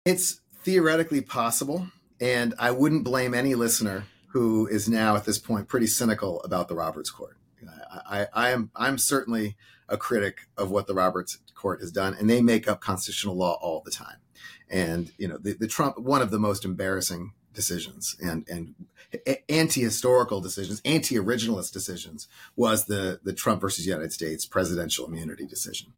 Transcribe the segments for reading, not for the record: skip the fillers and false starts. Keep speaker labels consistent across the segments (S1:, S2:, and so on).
S1: It's theoretically possible, and I wouldn't blame any listener who is now at this point pretty cynical about the Roberts Court. I'm certainly a critic of what the Roberts Court has done, and they make up constitutional law all the time. And the Trump, one of the most embarrassing decisions and anti-historical decisions, anti-originalist decisions, was the Trump versus United States presidential immunity decision.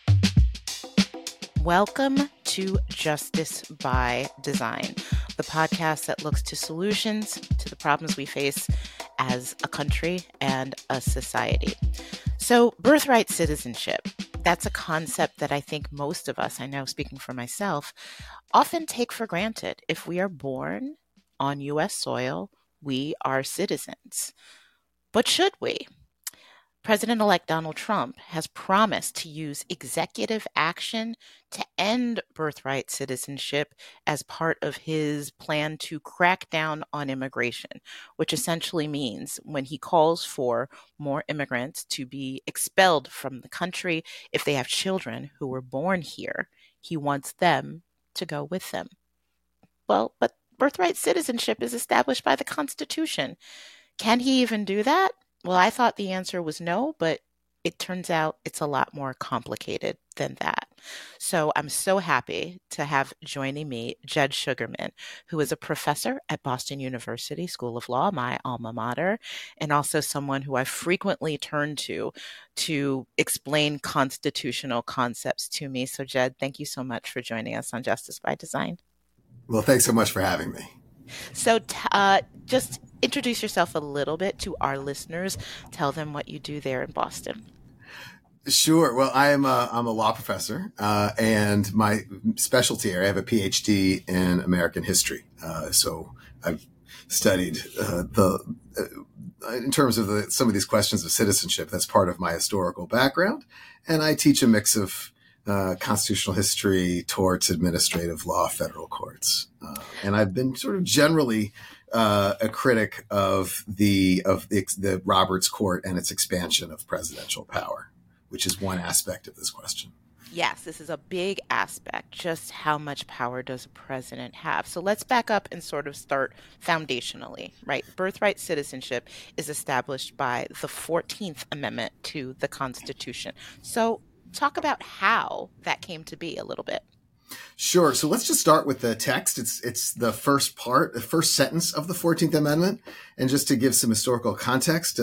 S2: Welcome to Justice by Design, the podcast that looks to solutions to the problems we face as a country and a society. So, birthright citizenship, that's a concept that I think most of us, I know speaking for myself, often take for granted. If we are born on U.S. soil, we are citizens. But should we? President-elect Donald Trump has promised to use executive action to end birthright citizenship as part of his plan to crack down on immigration, which essentially means when he calls for more immigrants to be expelled from the country if they have children who were born here, he wants them to go with them. Well, but birthright citizenship is established by the Constitution. Can he even do that? Well, I thought the answer was no, but it turns out it's a lot more complicated than that. So I'm so happy to have joining me Jed Sugarman, who is a professor at Boston University School of Law, my alma mater, and also someone who I frequently turn to explain constitutional concepts to me. So Jed, thank you so much for joining us on Justice by Design.
S1: Well, thanks so much for having me.
S2: So just introduce yourself a little bit to our listeners. Tell them what you do there in Boston.
S1: Sure. Well, I'm a law professor, and my specialty area, I have a PhD in American history. So I've studied in terms of some of these questions of citizenship. That's part of my historical background, and I teach a mix of constitutional history, torts, administrative law, federal courts, and I've been sort of generally a critic of the Roberts Court and its expansion of presidential power, which is one aspect of this question.
S2: Yes, this is a big aspect. Just how much power does a president have? So let's back up and sort of start foundationally, right? Birthright citizenship is established by the 14th Amendment to the Constitution. So talk about how that came to be a little bit.
S1: Sure. So let's just start with the text. It's the first part, the first sentence of the 14th Amendment. And just to give some historical context,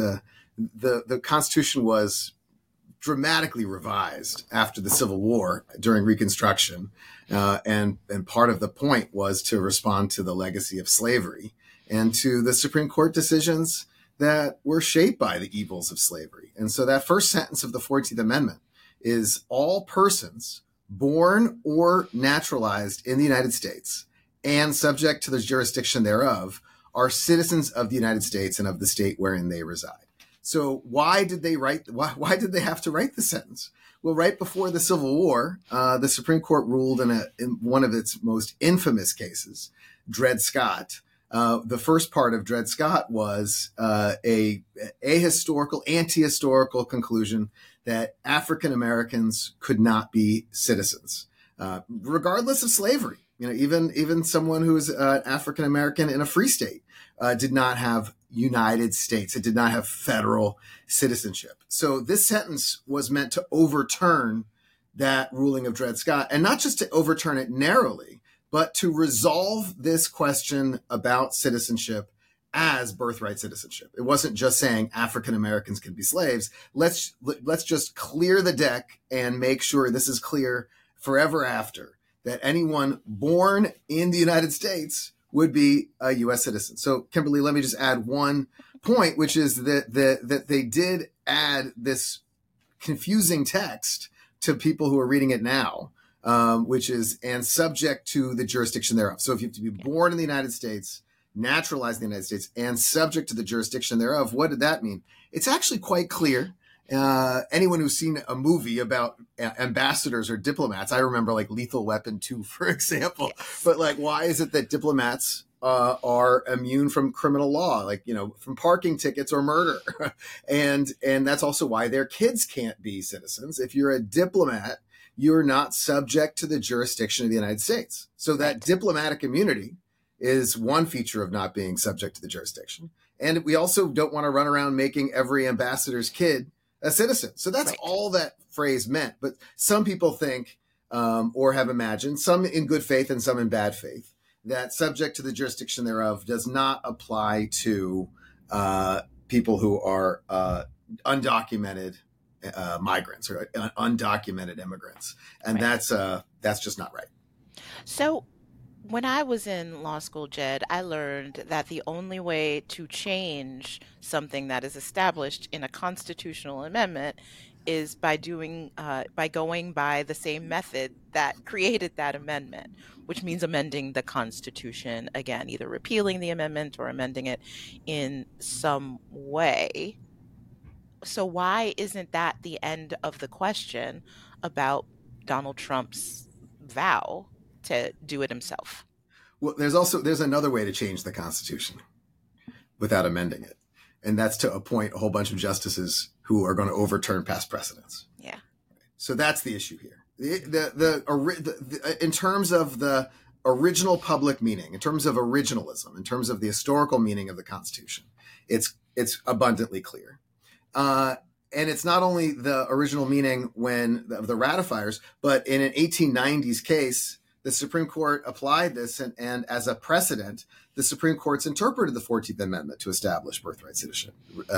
S1: the Constitution was dramatically revised after the Civil War during Reconstruction. And part of the point was to respond to the legacy of slavery and to the Supreme Court decisions that were shaped by the evils of slavery. And so that first sentence of the 14th Amendment is all persons born or naturalized in the United States and subject to the jurisdiction thereof are citizens of the United States and of the state wherein they reside. So why did they have to write the sentence? Well, right before the Civil War, the Supreme Court ruled in one of its most infamous cases, Dred Scott. The first part of Dred Scott was a ahistorical, anti-historical conclusion that African Americans could not be citizens, regardless of slavery. Even someone who is African American in a free state did not have United States. It did not have federal citizenship. So this sentence was meant to overturn that ruling of Dred Scott, and not just to overturn it narrowly, but to resolve this question about citizenship as birthright citizenship. It wasn't just saying African Americans can be slaves. Let's just clear the deck and make sure this is clear forever after, that anyone born in the United States would be a U.S. citizen. So, Kimberly, let me just add one point, which is that they did add this confusing text to people who are reading it now, which is, and subject to the jurisdiction thereof. So if you have to be born in the United States, naturalized in the United States, and subject to the jurisdiction thereof, what did that mean? It's actually quite clear. Anyone who's seen a movie about ambassadors or diplomats, I remember like Lethal Weapon 2, for example, but like, why is it that diplomats are immune from criminal law, like, from parking tickets or murder? and that's also why their kids can't be citizens. If you're a diplomat, you're not subject to the jurisdiction of the United States. So that diplomatic immunity is one feature of not being subject to the jurisdiction. And we also don't want to run around making every ambassador's kid a citizen. So that's all that phrase meant. But some people think, or have imagined, some in good faith and some in bad faith, that subject to the jurisdiction thereof does not apply to people who are undocumented migrants or undocumented immigrants. And that's just not right.
S2: So when I was in law school, Jed, I learned that the only way to change something that is established in a constitutional amendment is by going by the same method that created that amendment, which means amending the Constitution again, either repealing the amendment or amending it in some way. So why isn't that the end of the question about Donald Trump's vow to do it himself?
S1: Well, there's another way to change the Constitution without amending it. And that's to appoint a whole bunch of justices who are going to overturn past precedents.
S2: Yeah.
S1: So that's the issue here. In terms of the original public meaning, in terms of originalism, in terms of the historical meaning of the Constitution, it's abundantly clear. And it's not only the original meaning of the ratifiers, but in an 1890s case, the Supreme Court applied this, and as a precedent, the Supreme Court's interpreted the 14th Amendment to establish birthright citizenship.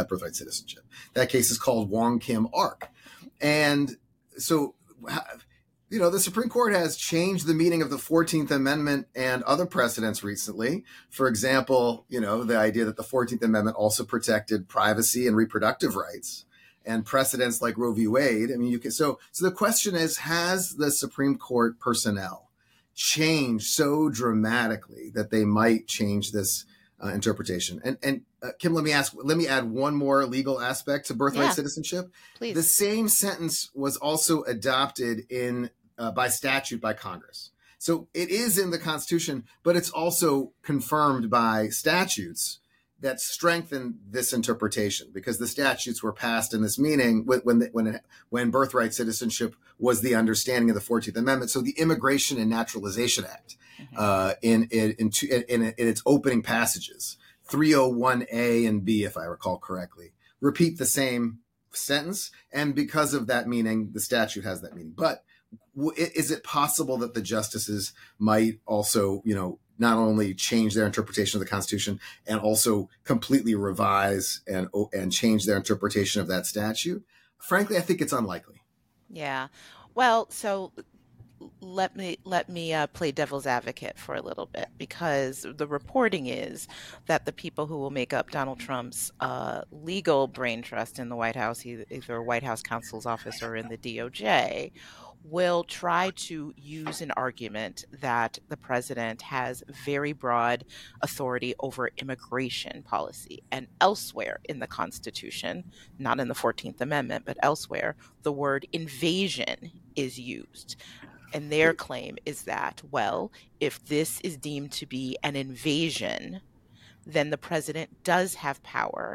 S1: That case is called Wong Kim Ark. And so, the Supreme Court has changed the meaning of the 14th Amendment and other precedents recently. For example, the idea that the 14th Amendment also protected privacy and reproductive rights, and precedents like Roe v. Wade. I mean, so the question is, has the Supreme Court personnel changed so dramatically that they might change this interpretation? And Kim, let me add one more legal aspect to birthright citizenship.
S2: Please.
S1: The same sentence was also adopted by statute by Congress. So it is in the Constitution, but it's also confirmed by statutes that strengthen this interpretation, because the statutes were passed in this meaning when birthright citizenship was the understanding of the 14th Amendment. So the Immigration and Naturalization Act, in its opening passages, 301A and B, if I recall correctly, repeat the same sentence. And because of that meaning, the statute has that meaning. But is it possible that the justices might also, not only change their interpretation of the Constitution and also completely revise and change their interpretation of that statute? Frankly, I think it's unlikely.
S2: Yeah. Well, so let me play devil's advocate for a little bit, because the reporting is that the people who will make up Donald Trump's legal brain trust in the White House, either White House counsel's office or in the DOJ, will try to use an argument that the president has very broad authority over immigration policy. And elsewhere in the Constitution, not in the 14th Amendment, but elsewhere, the word invasion is used. And their claim is that, well, if this is deemed to be an invasion, then the president does have power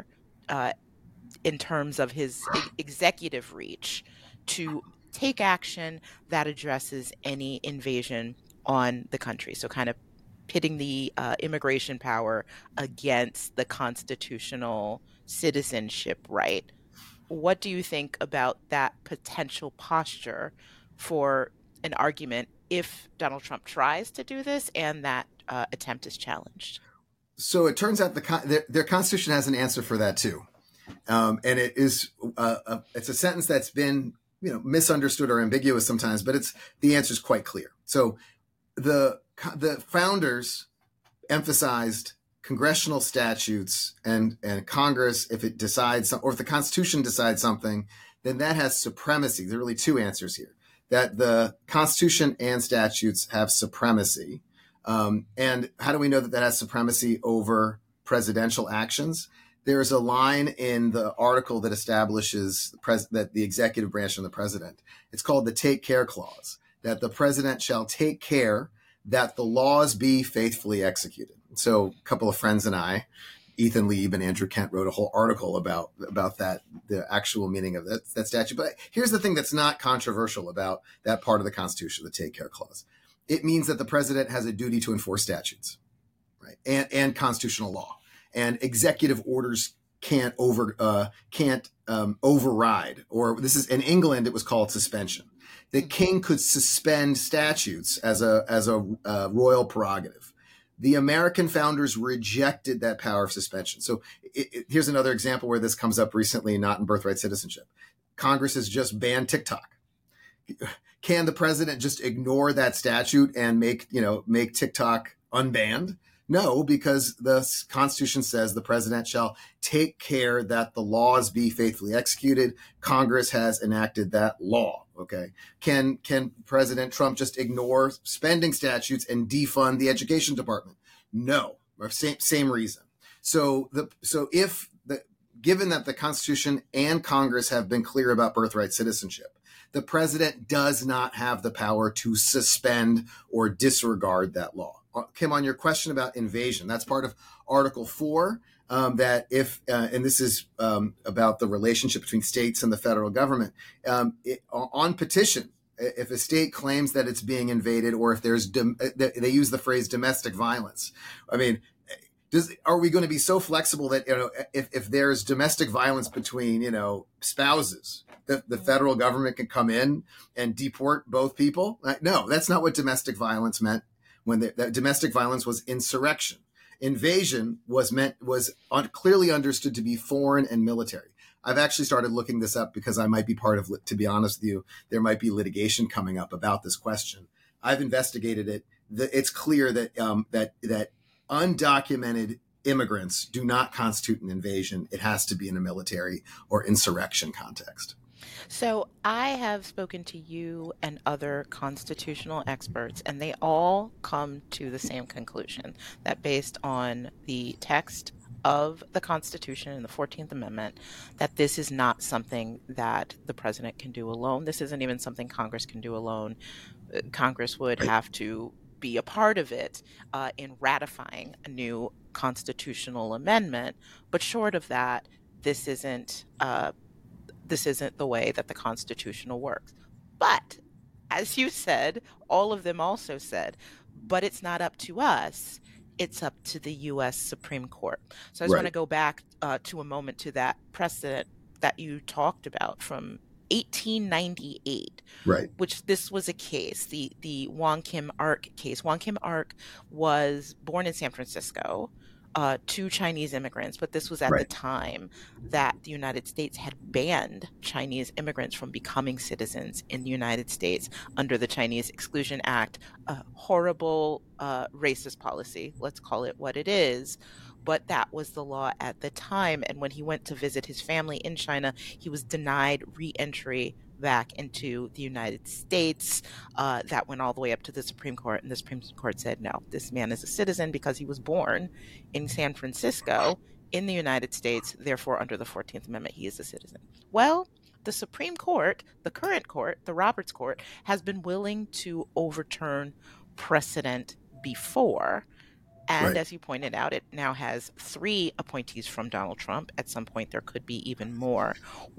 S2: in terms of his executive reach to take action that addresses any invasion on the country. So kind of pitting the immigration power against the constitutional citizenship right. What do you think about that potential posture for an argument if Donald Trump tries to do this and that attempt is challenged?
S1: So it turns out their Constitution has an answer for that too. And it is it's a sentence that's been misunderstood or ambiguous sometimes, but the answer is quite clear. So the founders emphasized congressional statutes and Congress, if it decides, or if the Constitution decides something, then that has supremacy. There are really two answers here: that the Constitution and statutes have supremacy. And how do we know that has supremacy over presidential actions? There's a line in the article that establishes that the executive branch and the president, it's called the Take Care Clause, that the president shall take care that the laws be faithfully executed. So a couple of friends and I Ethan Lieb and Andrew Kent wrote a whole article about that, the actual meaning of that statute. But here's the thing that's not controversial about that part of the Constitution, the Take Care Clause. It means that the president has a duty to enforce statutes, right, and constitutional law, and executive orders can't override. Or this is in England, it was called suspension. The king could suspend statutes as a royal prerogative. The American founders rejected that power of suspension. So here's another example where this comes up recently, not in birthright citizenship. Congress has just banned TikTok. Can the president just ignore that statute and make TikTok unbanned? No, because the Constitution says the president shall take care that the laws be faithfully executed. Congress has enacted that law. Okay. Can President Trump just ignore spending statutes and defund the education department? No, same reason. Given that the Constitution and Congress have been clear about birthright citizenship, the president does not have the power to suspend or disregard that law. Kim, on your question about invasion, that's part of Article 4, that if, and this is about the relationship between states and the federal government, on petition, if a state claims that it's being invaded, or if there's, they use the phrase domestic violence. I mean, are we going to be so flexible that, if there's domestic violence between, spouses, the federal government can come in and deport both people? No, that's not what domestic violence meant. When the domestic violence was insurrection. Invasion was clearly understood to be foreign and military. I've actually started looking this up because I might be part of, to be honest with you, there might be litigation coming up about this question. I've investigated it. It's clear that that undocumented immigrants do not constitute an invasion. It has to be in a military or insurrection context.
S2: So I have spoken to you and other constitutional experts, and they all come to the same conclusion, that based on the text of the Constitution and the 14th Amendment, that this is not something that the president can do alone. This isn't even something Congress can do alone. Congress would have to be a part of it in ratifying a new constitutional amendment. But short of that, this isn't the way that the Constitution works. But as you said, all of them also said, but it's not up to us. It's up to the U.S. Supreme Court. So I just want to go back to a moment to that precedent that you talked about from 1898,
S1: right?
S2: Which this was a case, the Wong Kim Ark case. Wong Kim Ark was born in San Francisco to Chinese immigrants, but this was at the time that the United States had banned Chinese immigrants from becoming citizens in the United States under the Chinese Exclusion Act, a horrible racist policy, let's call it what it is. But that was the law at the time. And when he went to visit his family in China, he was denied re-entry back into the United States. That went all the way up to the Supreme Court, and the Supreme Court said, no, this man is a citizen because he was born in San Francisco in the United States. Therefore, under the 14th Amendment, he is a citizen. Well, the Supreme Court, the current court, the Roberts Court, has been willing to overturn precedent before. And as you pointed out, it now has 3 appointees from Donald Trump. At some point, there could be even more.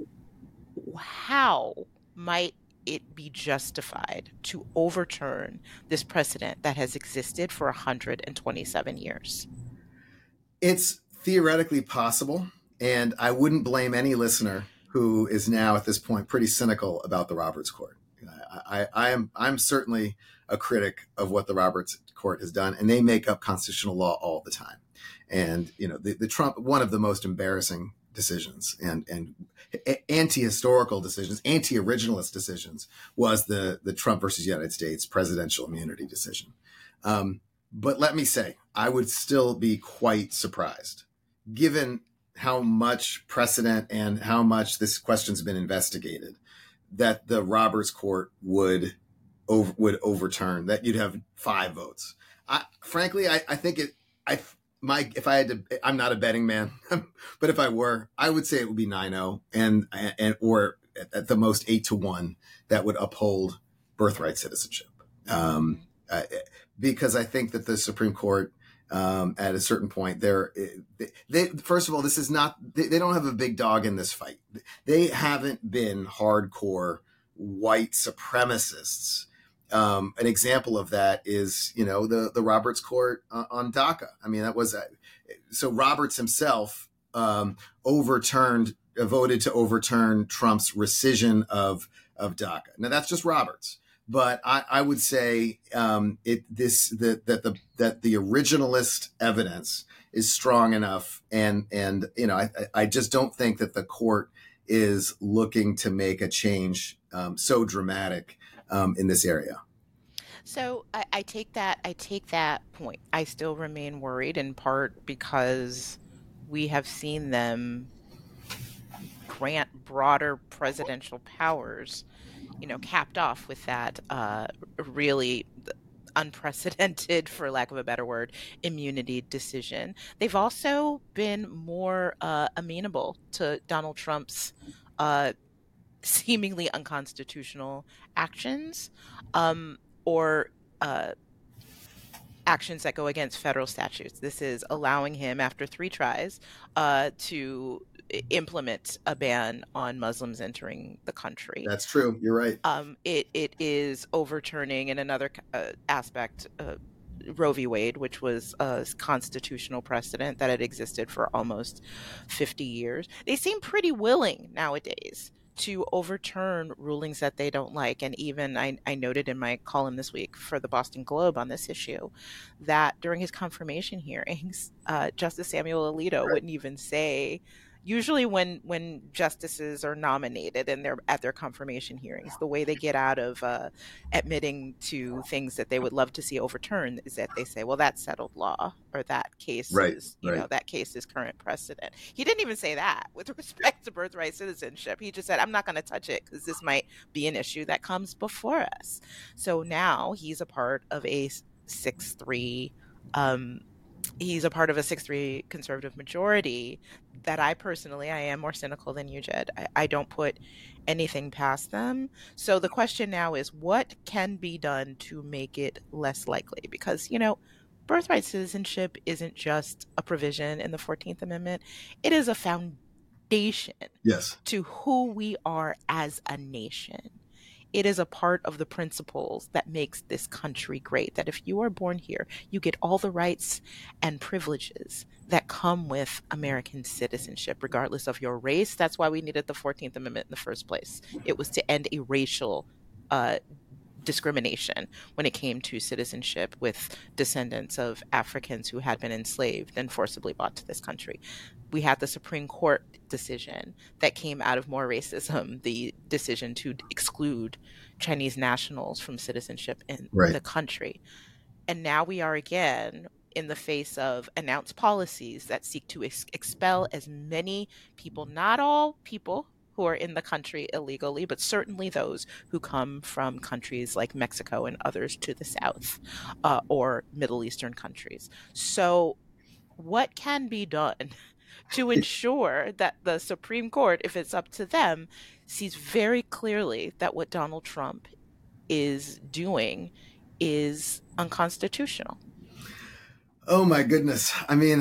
S2: How might it be justified to overturn this precedent that has existed for 127 years?
S1: It's theoretically possible, and I wouldn't blame any listener who is now at this point pretty cynical about the Roberts Court. I'm certainly a critic of what the Roberts Court has done, and they make up constitutional law all the time. And the Trump, one of the most embarrassing decisions and anti-historical decisions, anti-originalist decisions, was the Trump versus United States presidential immunity decision. But let me say, I would still be quite surprised, given how much precedent and how much this question's been investigated, that the Roberts Court would overturn, that you'd have 5 votes. Frankly, I think if I had to, I'm not a betting man, but if I were, I would say it would be 9-0 and or at the most 8-1 that would uphold birthright citizenship. Because I think that the Supreme Court At a certain point, they first of all, this is not, they don't have a big dog in this fight. They haven't been hardcore white supremacists. An example of that is, the Roberts Court on DACA. I mean, that was so Roberts himself voted to overturn Trump's rescission of DACA. Now that's just Roberts, but I would say that the originalist evidence is strong enough, and I just don't think that the court is looking to make a change so dramatic in this area.
S2: So I take that point. I still remain worried, in part because we have seen them grant broader presidential powers, capped off with that really unprecedented, for lack of a better word, immunity decision. They've also been more amenable to Donald Trump's seemingly unconstitutional actions, or actions that go against federal statutes. This is allowing him, after 3 tries, to implement a ban on Muslims entering the country.
S1: That's true. You're right.
S2: It is overturning, in another aspect, Roe v. Wade, which was a constitutional precedent that had existed for almost 50 years. They seem pretty willing nowadays to overturn rulings that they don't like. And even I noted in my column this week for the Boston Globe on this issue that during his confirmation hearings, Justice Samuel Alito wouldn't even say, usually when justices are nominated and they're at their confirmation hearings, the way they get out of admitting to things that they would love to see overturned is that they say, well, that's settled law, or that case is, that case is current precedent. He didn't even say that with respect to birthright citizenship. He just said, I'm not going to touch it because this might be an issue that comes before us. So now he's a part of a 6-3 conservative majority that I am more cynical than you, Jed. I don't put anything past them. So the question now is, what can be done to make it less likely? Because, birthright citizenship isn't just a provision in the 14th Amendment. It is a foundation to who we are as a nation. It is a part of the principles that makes this country great, that if you are born here, you get all the rights and privileges that come with American citizenship, regardless of your race. That's why we needed the 14th Amendment in the first place. It was to end a racial discrimination when it came to citizenship with descendants of Africans who had been enslaved and forcibly brought to this country. We had the Supreme Court decision that came out of more racism, the decision to exclude Chinese nationals from citizenship in the country. And now we are again in the face of announced policies that seek to expel as many people, not all people who are in the country illegally, but certainly those who come from countries like Mexico and others to the south, or Middle Eastern countries. So what can be done to ensure that the Supreme Court, if it's up to them, sees very clearly that what Donald Trump is doing is unconstitutional?
S1: Oh my goodness. I mean,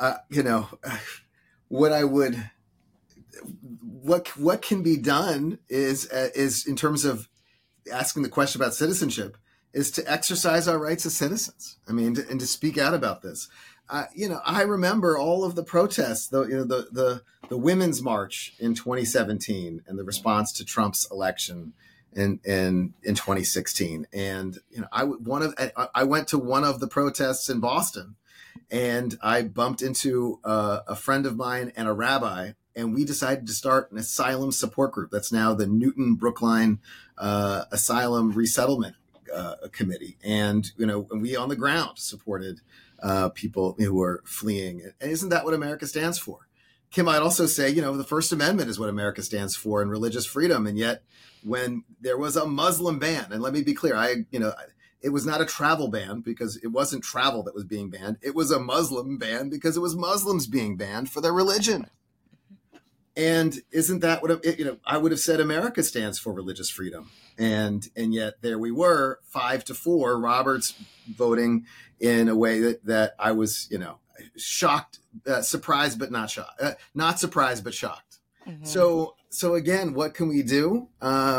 S1: what can be done is in terms of asking the question about citizenship, is to exercise our rights as citizens. I mean, and to speak out about this. I remember all of the protests, the Women's March in 2017 and the response to Trump's election in 2016. And, I went to one of the protests in Boston, and I bumped into a friend of mine and a rabbi, and we decided to start an asylum support group. That's now the Newton Brookline Asylum Resettlement Committee. And, we on the ground supported people who are fleeing. And isn't that what America stands for? Kim, I'd also say, the First Amendment is what America stands for, and religious freedom. And yet when there was a Muslim ban, and let me be clear, it was not a travel ban because it wasn't travel that was being banned. It was a Muslim ban because it was Muslims being banned for their religion. And isn't that what I would have said America stands for religious freedom, and yet there we were 5-4, Roberts voting in a way that I was shocked, surprised but not shocked, not surprised but shocked. Mm-hmm. So again, what can we do?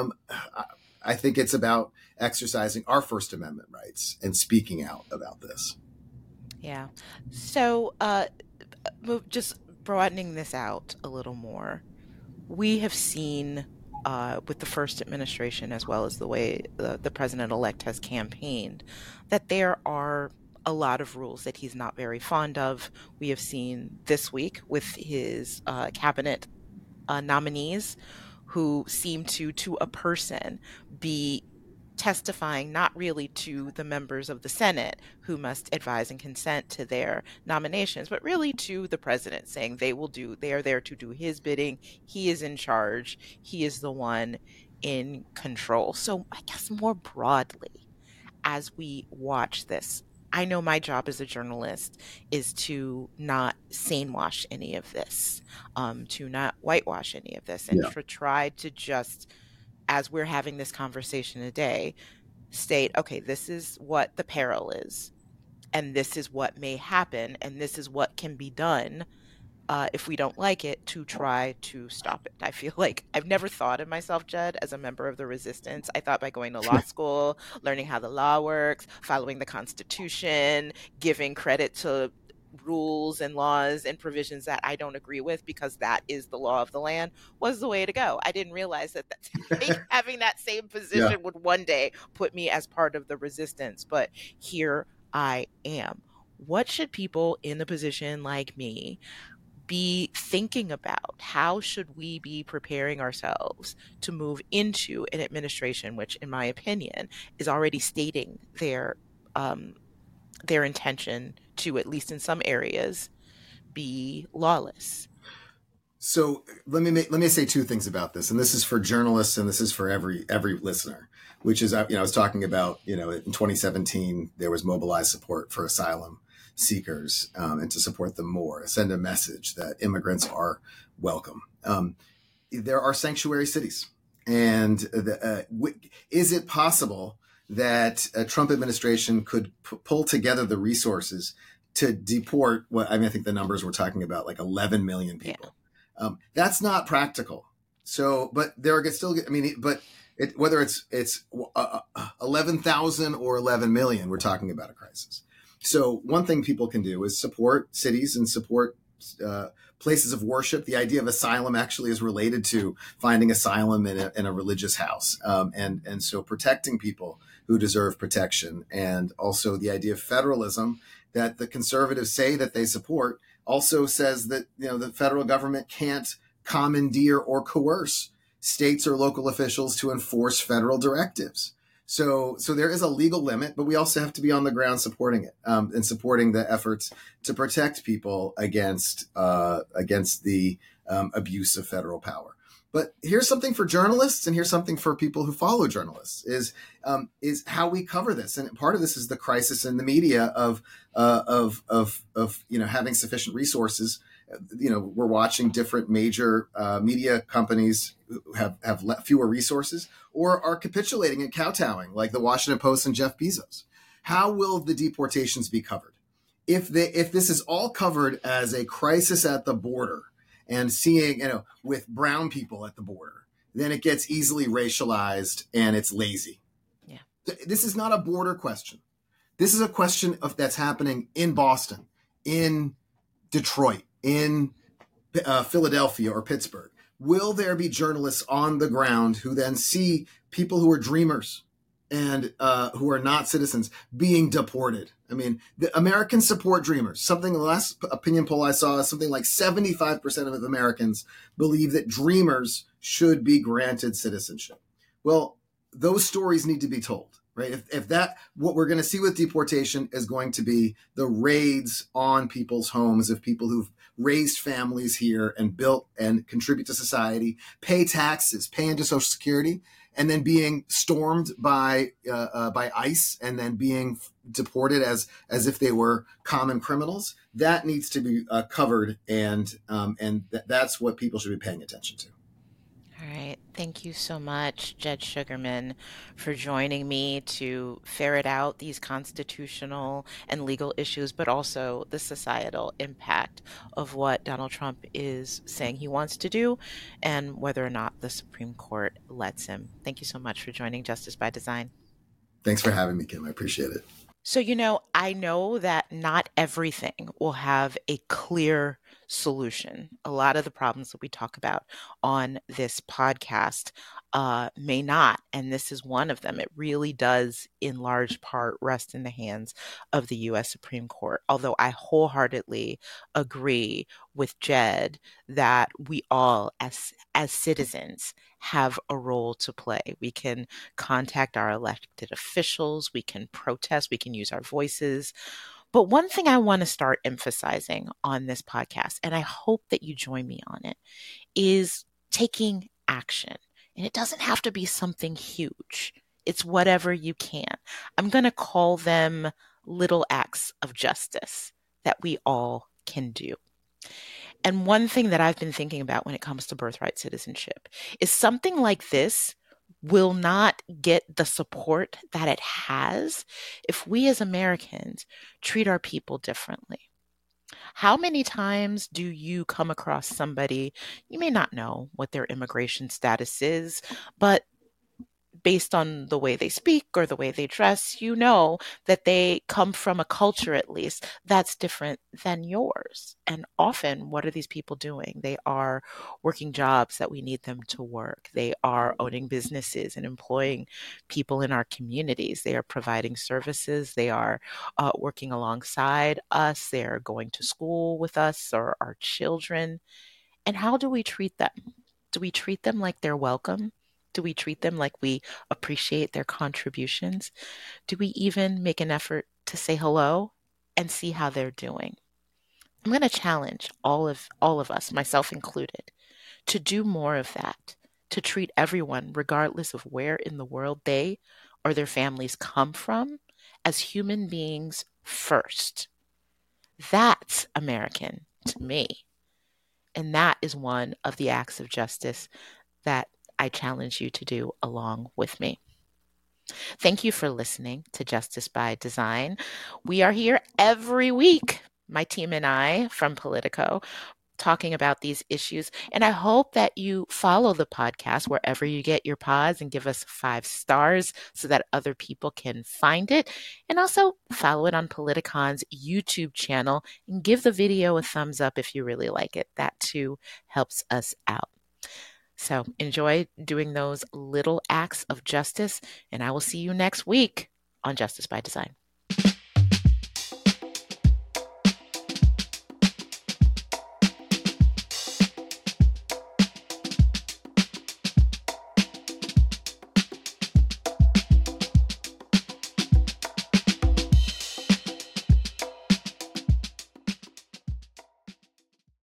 S1: I think it's about exercising our First Amendment rights and speaking out about this.
S2: Yeah. So just broadening this out a little more, we have seen with the first administration, as well as the way the president-elect has campaigned, that there are a lot of rules that he's not very fond of. We have seen this week with his cabinet nominees who seem to a person, be testifying not really to the members of the Senate who must advise and consent to their nominations, but really to the president, saying they are there to do his bidding. He is in charge. He is the one in control. So I guess more broadly, as we watch this, I know my job as a journalist is to not sane-wash any of this, to not whitewash any of this, and to try to just, as we're having this conversation today, state, okay, this is what the peril is, and this is what may happen, and this is what can be done if we don't like it, to try to stop it. I feel like I've never thought of myself, Judd, as a member of the resistance. I thought by going to law school, learning how the law works, following the Constitution, giving credit to rules and laws and provisions that I don't agree with because that is the law of the land, was the way to go. I didn't realize that having that same position would one day put me as part of the resistance. But here I am. What should people in a position like me be thinking about? How should we be preparing ourselves to move into an administration which, in my opinion, is already stating their intention to, at least in some areas, be lawless?
S1: So let me say two things about this, and this is for journalists, and this is for every listener. Which is, I was talking about, in 2017 there was mobilized support for asylum seekers, and to support them more, send a message that immigrants are welcome. There are sanctuary cities, and is it possible that a Trump administration could pull together the resources to deport I think the numbers we're talking about, like 11 million people. Yeah. That's not practical. So, but there are still, whether it's 11,000 or 11 million, we're talking about a crisis. So one thing people can do is support cities and support places of worship. The idea of asylum actually is related to finding asylum in a religious house. And so protecting people who deserve protection. And also the idea of federalism that the conservatives say that they support also says that, the federal government can't commandeer or coerce states or local officials to enforce federal directives. So there is a legal limit, but we also have to be on the ground supporting it, and supporting the efforts to protect people against the abuse of federal power. But here's something for journalists, and here's something for people who follow journalists: is how we cover this. And part of this is the crisis in the media of having sufficient resources. We're watching different major media companies who have fewer resources or are capitulating and kowtowing, like the Washington Post and Jeff Bezos. How will the deportations be covered? If this is all covered as a crisis at the border and seeing, with brown people at the border, then it gets easily racialized and it's lazy. Yeah. This is not a border question. This is a question that's happening in Boston, in Detroit, in Philadelphia or Pittsburgh. Will there be journalists on the ground who then see people who are dreamers and who are not citizens being deported? The Americans support dreamers. Something, the last opinion poll I saw, something like 75% of Americans believe that dreamers should be granted citizenship. Well, those stories need to be told, right? If that, what we're going to see with deportation is going to be the raids on people's homes of people who've raised families here and built and contribute to society, pay taxes, pay into Social Security, and then being stormed by ICE and then being deported as if they were common criminals. That needs to be covered, and that's what people should be paying attention to.
S2: All right. Thank you so much, Jed Sugarman, for joining me to ferret out these constitutional and legal issues, but also the societal impact of what Donald Trump is saying he wants to do and whether or not the Supreme Court lets him. Thank you so much for joining Justice by Design.
S1: Thanks for having me, Kim. I appreciate it.
S2: So, I know that not everything will have a clear solution. A lot of the problems that we talk about on this podcast may not, and this is one of them. It really does, in large part, rest in the hands of the U.S. Supreme Court. Although I wholeheartedly agree with Jed that we all, as citizens, have a role to play. We can contact our elected officials, we can protest, we can use our voices. But one thing I want to start emphasizing on this podcast, and I hope that you join me on it, is taking action. And it doesn't have to be something huge. It's whatever you can. I'm going to call them little acts of justice that we all can do. And one thing that I've been thinking about when it comes to birthright citizenship is something like this will not get the support that it has if we as Americans treat our people differently. How many times do you come across somebody, you may not know what their immigration status is, but based on the way they speak or the way they dress, you know that they come from a culture, at least, that's different than yours. And often, what are these people doing? They are working jobs that we need them to work. They are owning businesses and employing people in our communities. They are providing services. They are working alongside us. They are going to school with us or our children. And how do we treat them? Do we treat them like they're welcome? Do we treat them like we appreciate their contributions? Do we even make an effort to say hello and see how they're doing? I'm going to challenge all of us, myself included, to do more of that, to treat everyone, regardless of where in the world they or their families come from, as human beings first. That's American to me. And that is one of the acts of justice that I challenge you to do along with me. Thank you for listening to Justice by Design. We are here every week, my team and I from Politico, talking about these issues. And I hope that you follow the podcast wherever you get your pods and give us 5 stars so that other people can find it. And also follow it on Politicon's YouTube channel and give the video a thumbs up if you really like it. That too helps us out. So enjoy doing those little acts of justice, and I will see you next week on Justice by Design.